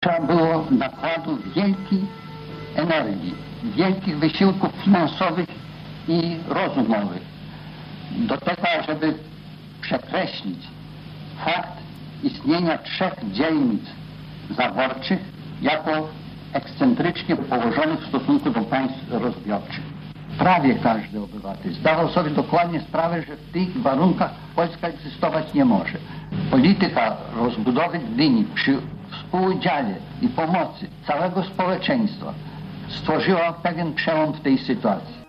Trzeba było nakładu wielkiej energii, wielkich wysiłków finansowych i rozumowych do tego, żeby przekreślić fakt istnienia 3 dzielnic zaborczych jako ekscentrycznie położonych w stosunku do państw rozbiorczych. Prawie każdy obywatel zdawał sobie dokładnie sprawę, że w tych warunkach Polska egzystować nie może. Polityka rozbudowy Gdyni przy współudziale i pomocy całego społeczeństwa stworzyła pewien przełom w tej sytuacji.